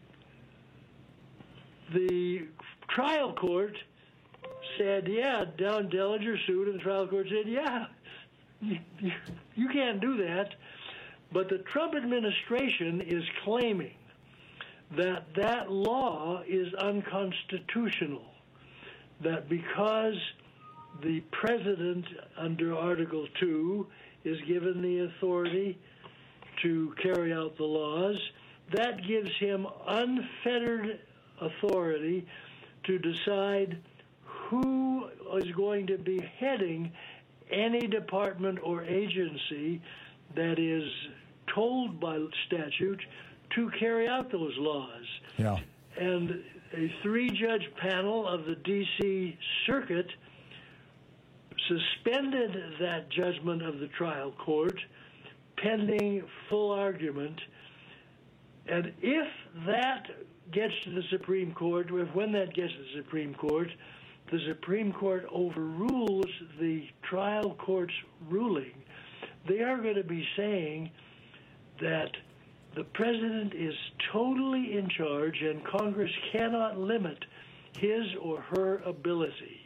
the trial court said, yeah, Don Dellinger sued, and the trial court said, yeah, you can't do that. But the Trump administration is claiming that that law is unconstitutional, that because the president under Article 2 is given the authority to carry out the laws, that gives him unfettered authority to decide who is going to be heading any department or agency that is told by statute to carry out those laws. Yeah. And a 3-judge panel of the D.C. Circuit suspended that judgment of the trial court pending full argument. And if that gets to the Supreme Court, when that gets to the Supreme Court overrules the trial court's ruling, they are going to be saying that the president is totally in charge and Congress cannot limit his or her ability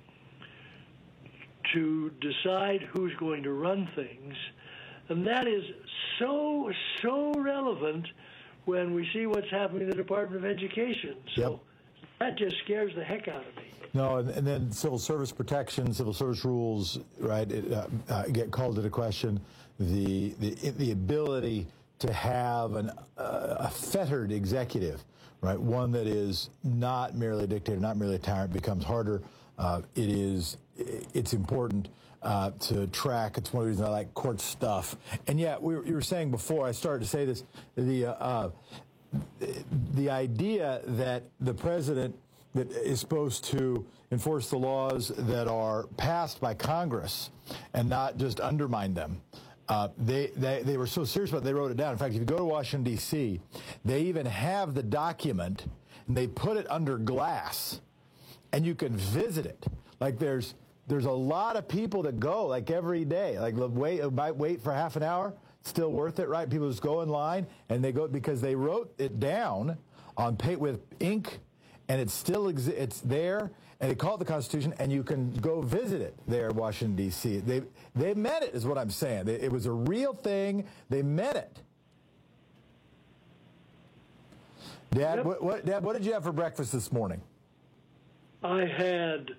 to decide who's going to run things. And that is so relevant when we see what's happening in the Department of Education. So that just scares the heck out of me. No, and then civil service protection, civil service rules, right, get called into question. The ability to have a fettered executive, right, one that is not merely a dictator, not merely a tyrant, becomes harder. It's important to track. It's one of the reasons I like court stuff. And yet, you were saying before I started to say this, the idea that the president that is supposed to enforce the laws that are passed by Congress and not just undermine them. They were so serious about it, they wrote it down. In fact, if you go to Washington, D.C., they even have the document, and they put it under glass, and you can visit it. Like there's a lot of people that go, like every day. Like might wait for half an hour, still worth it, right? People just go in line, and they go because they wrote it down on with ink, and it's still it's there, and they call it the Constitution, and you can go visit it there in Washington, D.C. They meant it, is what I'm saying. It was a real thing. They meant it. Dad, Dad, what did you have for breakfast this morning? I had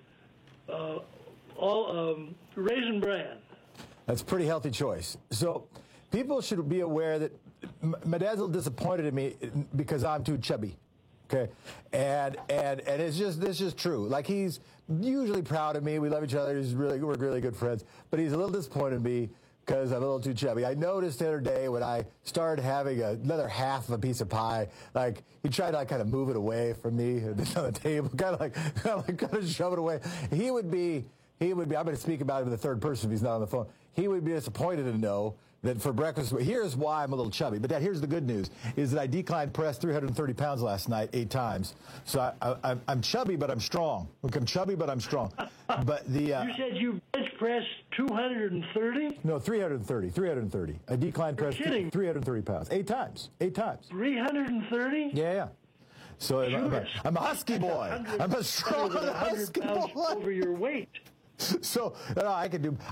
Raisin Bran. That's a pretty healthy choice. So people should be aware that my dad's a little disappointed in me because I'm too chubby. Okay, and it's just true. Like, he's usually proud of me. We love each other. We're really good friends. But he's a little disappointed in me because I'm a little too chubby. I noticed the other day when I started having another half of a piece of pie, like he tried to kind of move it away from me on the table, kind of shove it away. He would be. I'm going to speak about him in the third person if he's not on the phone. He would be disappointed to know that for breakfast, here's why I'm a little chubby. But Dad, here's the good news, is that I declined press 330 pounds last night 8 times. So I'm chubby, but I'm strong. Look, I'm chubby, but I'm strong. But you said you bench pressed 230? No, 330. I declined press 330 pounds. 8 times. 330? Yeah. So I'm a husky boy. I'm a strong husky boy. Over your weight. So I could do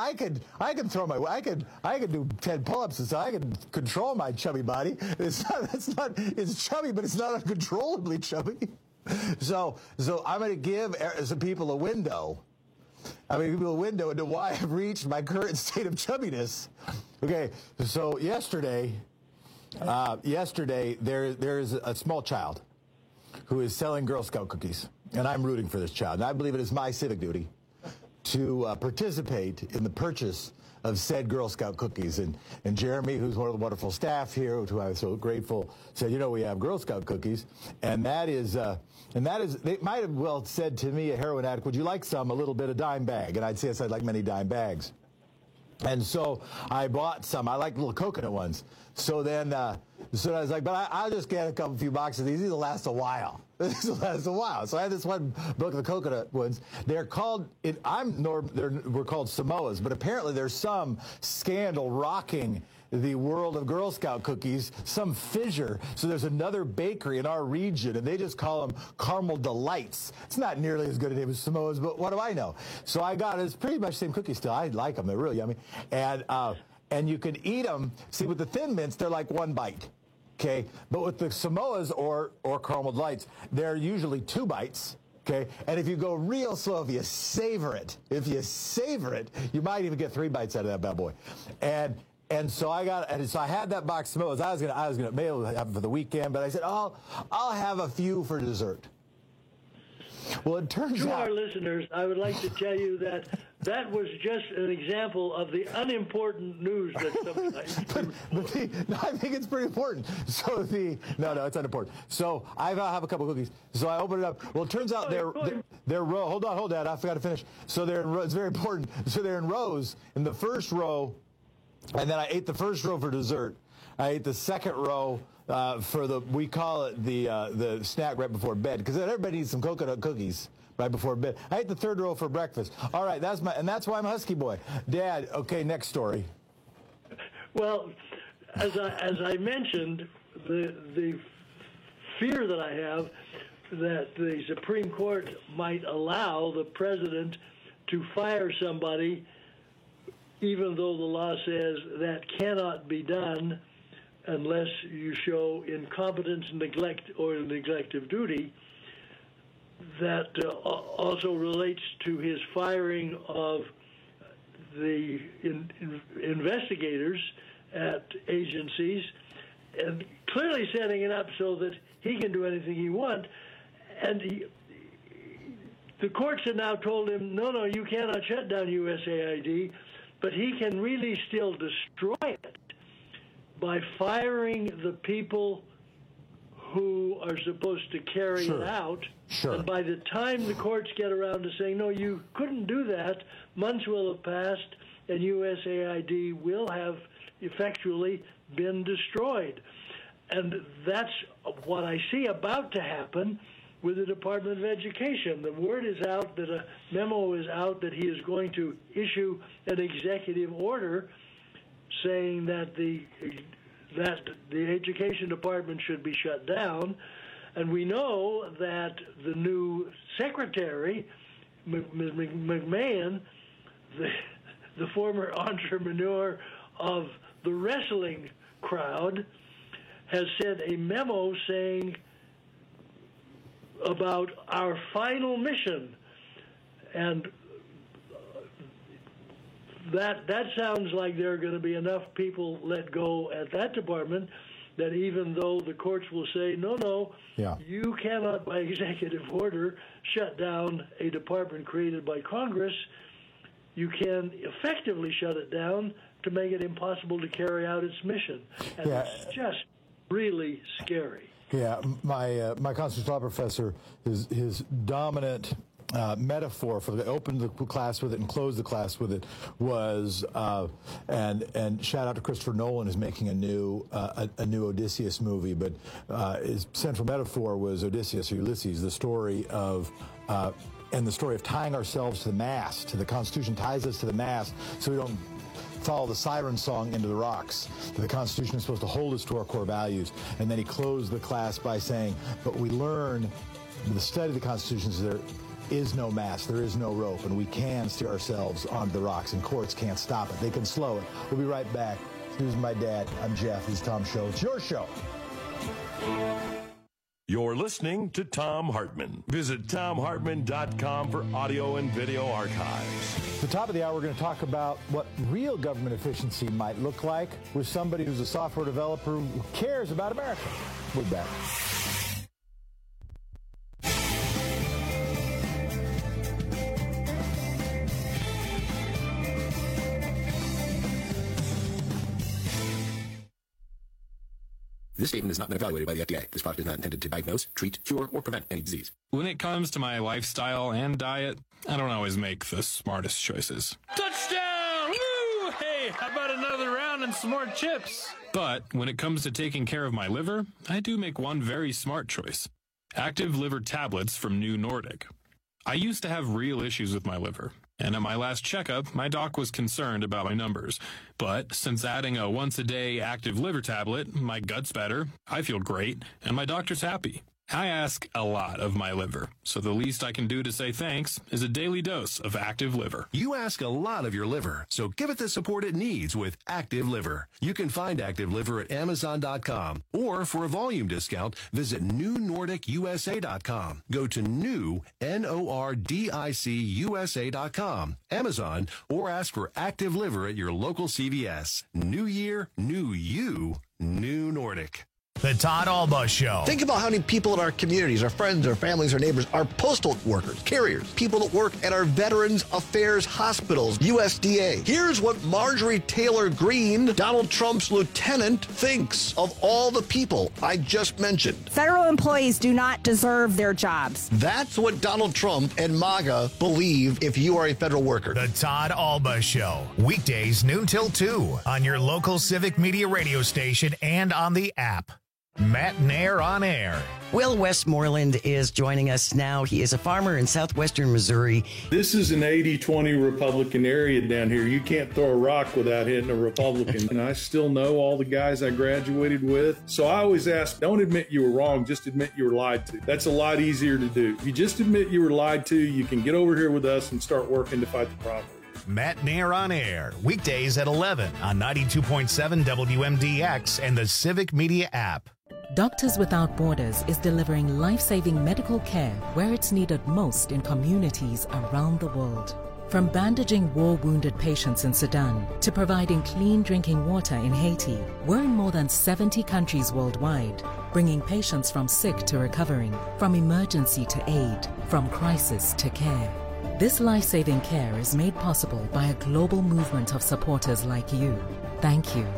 10 pull-ups, and so I can control my chubby body. It's chubby, but it's not uncontrollably chubby. So I'm going to give some people a window. Into why I've reached my current state of chubbiness. Okay, so yesterday there's a small child who is selling Girl Scout cookies, and I'm rooting for this child. And I believe it is my civic duty to participate in the purchase of said Girl Scout cookies. And Jeremy, who's one of the wonderful staff here, to whom I'm so grateful, said, we have Girl Scout cookies. And that is, they might have well said to me, a heroin addict, would you like a little bit of dime bag? And I'd say, yes, I'd like many dime bags. And so I bought some. I like little coconut ones. So then, so I was like, but I'll just get a few boxes of these. These will last a while. This will last a while. So I had this one book of the coconut ones. They're called, we're called Samoas, but apparently there's some scandal rocking the world of Girl Scout cookies, some fissure. So there's another bakery in our region, and they just call them Caramel Delights. It's not nearly as good a name as Samoa's, but what do I know? So I got it's pretty much the same cookie still. I like them. They're really yummy. And you can eat them. See, with the Thin Mints, they're like one bite. Okay? But with the Samoas or Caramel Delights, they're usually 2 bites. Okay? And if you go real slow, if you savor it, you might even get 3 bites out of that bad boy. And so I had that box of Samoas. I was gonna mail it for the weekend, but I said, I'll have a few for dessert. Well, it turns out to our listeners, I would like to tell you that was just an example of the unimportant news that sometimes. but I think it's pretty important. So no, it's unimportant. So I have a couple of cookies. So I open it up. Well, it turns out they're hold on, I forgot to finish. So they're in rows. It's very important. So they're in rows. In the first row. And then I ate the first row for dessert. I ate the second row we call it the snack right before bed, because everybody needs some coconut cookies right before bed. I ate the third row for breakfast. All right, that's why I'm a Husky boy. Dad, okay, next story. Well, as I mentioned, the fear that I have that the Supreme Court might allow the president to fire somebody, even though the law says that cannot be done unless you show incompetence, neglect, or neglect of duty, that also relates to his firing of the investigators at agencies, and clearly setting it up so that he can do anything he wants. And the courts have now told him, no, you cannot shut down USAID, but he can really still destroy it by firing the people who are supposed to carry it out. Sure. And by the time the courts get around to saying, no, you couldn't do that, months will have passed and USAID will have effectually been destroyed. And that's what I see about to happen with the Department of Education. The word is out that a memo is out that he is going to issue an executive order saying that the Education Department should be shut down. And we know that the new secretary, Ms. McMahon, the former entrepreneur of the wrestling crowd, has sent a memo saying about our final mission. And that sounds like there are going to be enough people let go at that department that even though the courts will say, no, you cannot, by executive order, shut down a department created by Congress, you can effectively shut it down to make it impossible to carry out its mission. And it's just really scary. Yeah, my constitutional law professor, his dominant metaphor for open the class with it and close the class with it was, and shout out to Christopher Nolan, who's making a new Odysseus movie, but his central metaphor was Odysseus or Ulysses, the story of tying ourselves to the mast. The Constitution ties us to the mast so we don't follow the siren song into the rocks. The Constitution is supposed to hold us to our core values. And then he closed the class by saying, but we learn the study of the Constitution is there is no mast, there is no rope, and we can steer ourselves onto the rocks, and courts can't stop it. They can slow it. We'll be right back. This is my dad. I'm Jeff. This is Tom's show. It's your show. You're listening to Thom Hartmann. Visit ThomHartmann.com for audio and video archives. At the top of the hour, we're going to talk about what real government efficiency might look like with somebody who's a software developer who cares about America. We'll be back. This statement has not been evaluated by the FDA. This product is not intended to diagnose, treat, cure, or prevent any disease. When it comes to my lifestyle and diet, I don't always make the smartest choices. Touchdown! Woo! Hey! Hey, how about another round and some more chips? But when it comes to taking care of my liver, I do make one very smart choice. Active Liver tablets from New Nordic. I used to have real issues with my liver, and at my last checkup, my doc was concerned about my numbers. But since adding a once-a-day Active Liver tablet, my gut's better, I feel great, and my doctor's happy. I ask a lot of my liver, so the least I can do to say thanks is a daily dose of Active Liver. You ask a lot of your liver, so give it the support it needs with Active Liver. You can find Active Liver at Amazon.com, or for a volume discount, visit NewNordicUSA.com. Go to new, NORDICUSA.com, Amazon, or ask for Active Liver at your local CVS. New year, new you, New Nordic. The Todd Alba Show. Think about how many people in our communities, our friends, our families, our neighbors, our postal workers, carriers, people that work at our Veterans Affairs hospitals, USDA. Here's what Marjorie Taylor Greene, Donald Trump's lieutenant, thinks of all the people I just mentioned. Federal employees do not deserve their jobs. That's what Donald Trump and MAGA believe if you are a federal worker. The Todd Alba Show. Weekdays noon till 2 on your local Civic Media radio station and on the app. Matt Nair on air. Will Westmoreland is joining us now. He is a farmer in southwestern Missouri. This is an 80-20 Republican area down here. You can't throw a rock without hitting a Republican. And I still know all the guys I graduated with. So I always ask, don't admit you were wrong, just admit you were lied to. That's a lot easier to do. If you just admit you were lied to, you can get over here with us and start working to fight the problem. Matt Nair on air. Weekdays at 11 on 92.7 WMDX and the Civic Media app. Doctors Without Borders is delivering life-saving medical care where it's needed most in communities around the world. From bandaging war-wounded patients in Sudan to providing clean drinking water in Haiti, we're in more than 70 countries worldwide, bringing patients from sick to recovering, from emergency to aid, from crisis to care. This life-saving care is made possible by a global movement of supporters like you. Thank you.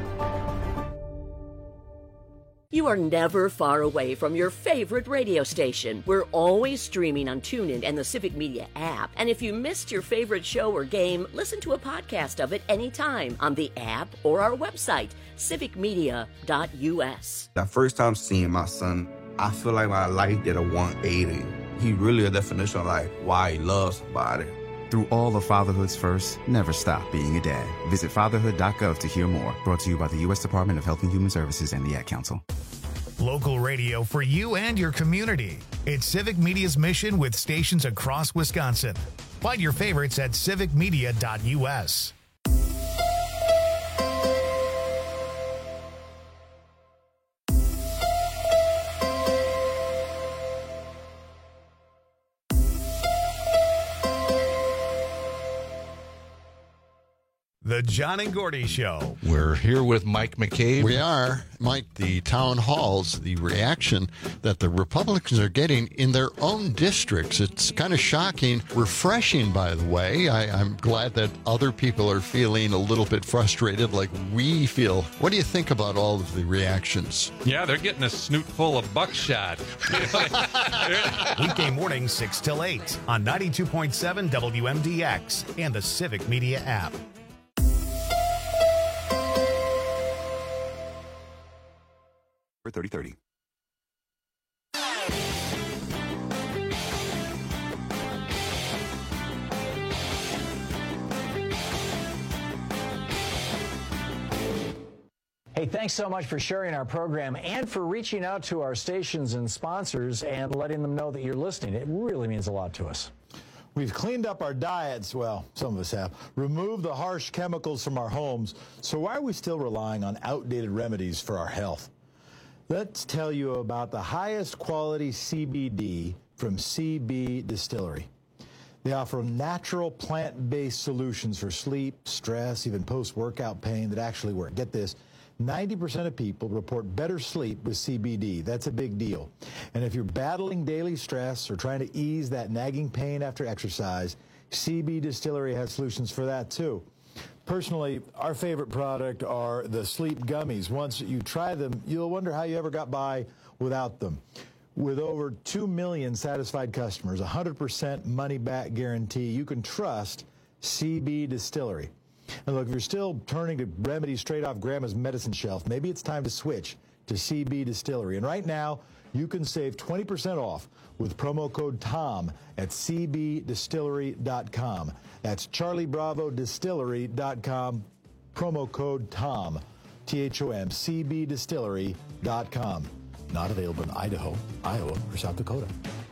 You are never far away from your favorite radio station. We're always streaming on TuneIn and the Civic Media app. And if you missed your favorite show or game, listen to a podcast of it anytime on the app or our website, civicmedia.us. The first time seeing my son, I feel like my life did a 180. He really a definition of like why he loves somebody. Through all of fatherhood's first, never stop being a dad. Visit fatherhood.gov to hear more. Brought to you by the U.S. Department of Health and Human Services and the Ad Council. Local radio for you and your community. It's Civic Media's mission with stations across Wisconsin. Find your favorites at civicmedia.us. The John and Gordy Show. We're here with Mike McCabe. We are. Mike, the town halls, the reaction that the Republicans are getting in their own districts, it's kind of shocking, refreshing, by the way. I'm glad that other people are feeling a little bit frustrated like we feel. What do you think about all of the reactions? Yeah, they're getting a snoot full of buckshot. Weekday mornings 6 till 8 on 92.7 WMDX and the Civic Media app. For 3030. Hey, thanks so much for sharing our program and for reaching out to our stations and sponsors and letting them know that you're listening. It really means a lot to us. We've cleaned up our diets, well, some of us have, removed the harsh chemicals from our homes, so why are we still relying on outdated remedies for our health? Let's tell you about the highest quality CBD from CB Distillery. They offer natural plant-based solutions for sleep, stress, even post-workout pain that actually work. Get this, 90% of people report better sleep with CBD. That's a big deal. And if you're battling daily stress or trying to ease that nagging pain after exercise, CB Distillery has solutions for that too. Personally, our favorite product are the sleep gummies. Once you try them, you'll wonder how you ever got by without them. With over 2 million satisfied customers, 100% money-back guarantee, you can trust CB Distillery. And look, if you're still turning to remedies straight off Grandma's medicine shelf, maybe it's time to switch to CB Distillery. And right now, you can save 20% off with promo code TOM at cbdistillery.com. That's Charlie Bravo Distillery.com, promo code TOM, THOM, cbdistillery.com. Not available in Idaho, Iowa, or South Dakota.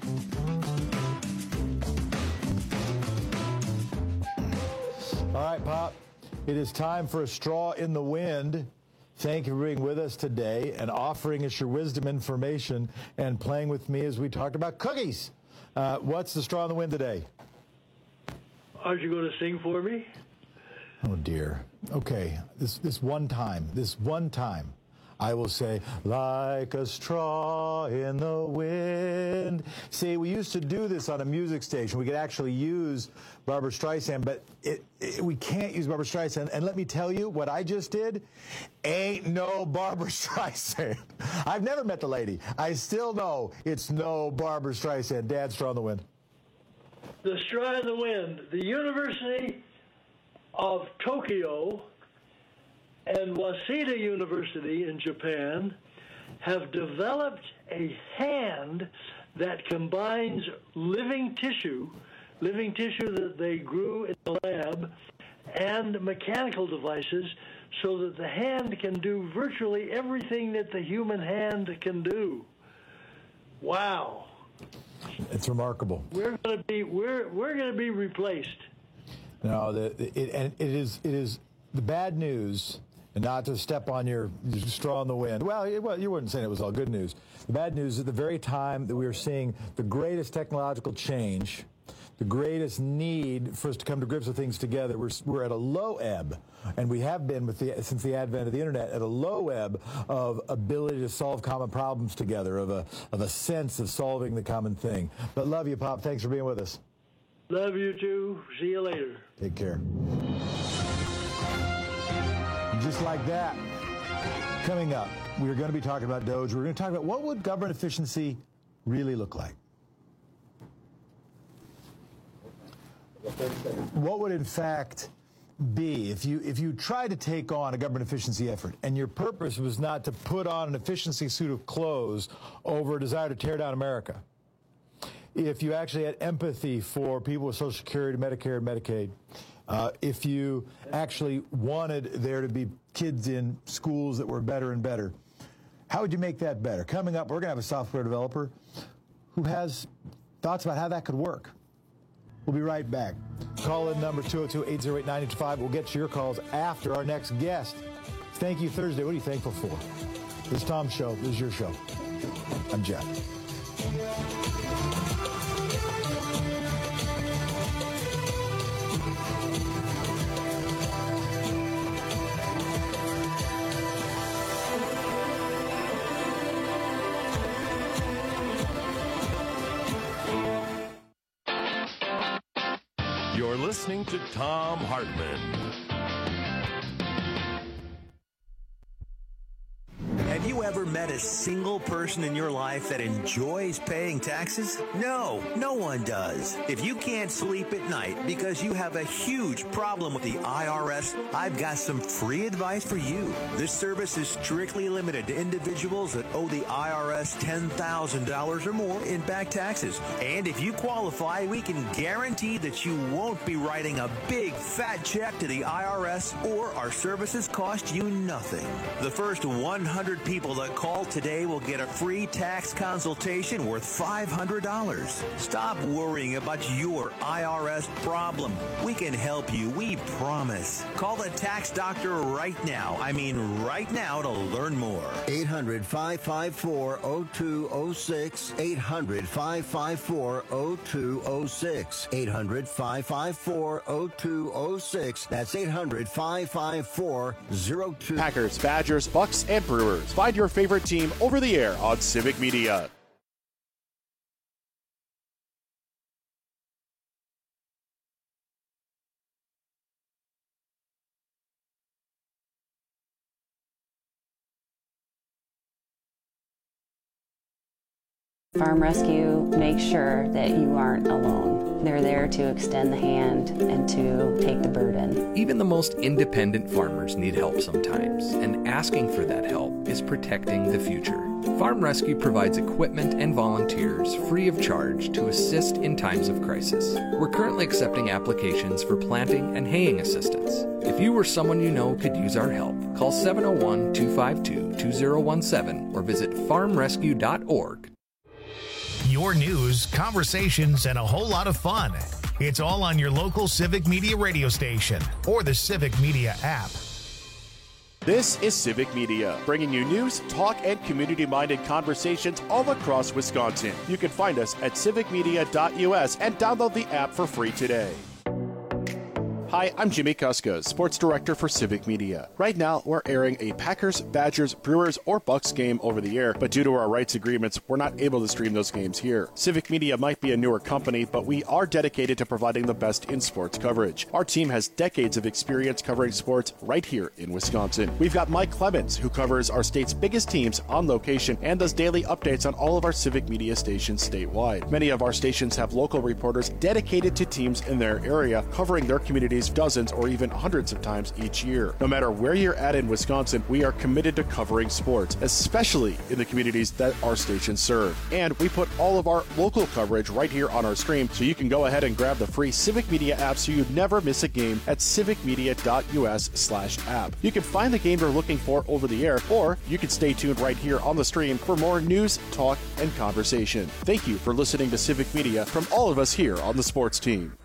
All right, Pop, it is time for a straw in the wind. Thank you for being with us today and offering us your wisdom, information, and playing with me as we talked about cookies. What's the straw in the wind today? Aren't you going to sing for me? Oh, dear. Okay, this one time, I will say, like a straw in the wind. See, we used to do this on a music station. We could actually use Barbra Streisand, but we can't use Barbra Streisand. And let me tell you, what I just did ain't no Barbra Streisand. I've never met the lady. I still know it's no Barbra Streisand. Dad, straw in the wind. The straw in the wind. The University of Tokyo and Waseda University in Japan have developed a hand that combines living tissue that they grew in the lab, and mechanical devices so that the hand can do virtually everything that the human hand can do. Wow. It's remarkable. We're going to be replaced. No, it is the bad news. And not to step on your straw in the wind. Well, you weren't saying it was all good news. The bad news is at the very time that we are seeing the greatest technological change, the greatest need for us to come to grips with things together, we're at a low ebb, and we have been since the advent of the internet, at a low ebb of ability to solve common problems together, of a sense of solving the common thing. But love you, Pop. Thanks for being with us. Love you too. See you later. Take care. Just like that, coming up, we're going to be talking about DOGE. We're going to talk about what would government efficiency really look like. What would, in fact, be if you tried to take on a government efficiency effort and your purpose was not to put on an efficiency suit of clothes over a desire to tear down America? If you actually had empathy for people with Social Security, Medicare, and Medicaid, if you actually wanted there to be kids in schools that were better and better, how would you make that better? Coming up, we're going to have a software developer who has thoughts about how that could work. We'll be right back. Call in number 202-808-9225. We'll get to your calls after our next guest. Thank You Thursday. What are you thankful for? This is Tom's show. This is your show. I'm Jeff. You're listening to Thom Hartmann. Have you ever met a single person in your life that enjoys paying taxes? No one does. If you can't sleep at night because you have a huge problem with the IRS, I've got some free advice for you. This service is strictly limited to individuals that owe the IRS $10,000 or more in back taxes. And if you qualify, we can guarantee that you won't be writing a big fat check to the IRS, or our services cost you nothing. The first 100 people that call today will get a free tax consultation worth $500. Stop worrying about your IRS problem. We can help you, we promise. Call the tax doctor right now. I mean right now, to learn more. 800-554-0206. 800-554-0206. 800-554-0206. That's 800-554-0206. Packers, Badgers, Bucks, and Brewers. Find your favorite team over the air on Civic Media. Farm Rescue makes sure that you aren't alone. They're there to extend the hand and to take the burden. Even the most independent farmers need help sometimes, and asking for that help is protecting the future. Farm Rescue provides equipment and volunteers free of charge to assist in times of crisis. We're currently accepting applications for planting and haying assistance. If you or someone you know could use our help, call 701-252-2017 or visit farmrescue.org. Your news, conversations, and a whole lot of fun. It's all on your local Civic Media radio station or the Civic Media app. This is Civic Media, bringing you news, talk, and community-minded conversations all across Wisconsin. You can find us at civicmedia.us and download the app for free today. Hi, I'm Jimmy Kuska, Sports Director for Civic Media. Right now, we're airing a Packers, Badgers, Brewers, or Bucks game over the air, but due to our rights agreements, we're not able to stream those games here. Civic Media might be a newer company, but we are dedicated to providing the best in sports coverage. Our team has decades of experience covering sports right here in Wisconsin. We've got Mike Clemens, who covers our state's biggest teams on location and does daily updates on all of our Civic Media stations statewide. Many of our stations have local reporters dedicated to teams in their area, covering their communities dozens or even hundreds of times each year. No matter where you're at in Wisconsin, we are committed to covering sports, especially in the communities that our stations serve. And we put all of our local coverage right here on our stream, so you can go ahead and grab the free Civic Media app so you never miss a game at civicmedia.us/app. You can find the game you're looking for over the air, or you can stay tuned right here on the stream for more news, talk, and conversation. Thank you for listening to Civic Media from all of us here on the sports team.